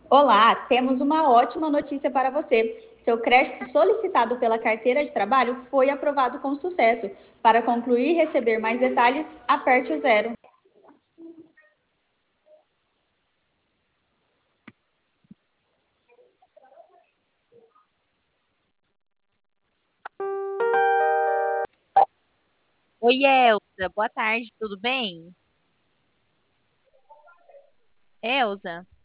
Olá, temos uma ótima notícia para você. Seu crédito solicitado pela carteira de trabalho foi aprovado com sucesso. Para concluir e receber mais detalhes, aperte o zero. Oi, Elza. Boa tarde, tudo bem? Elza?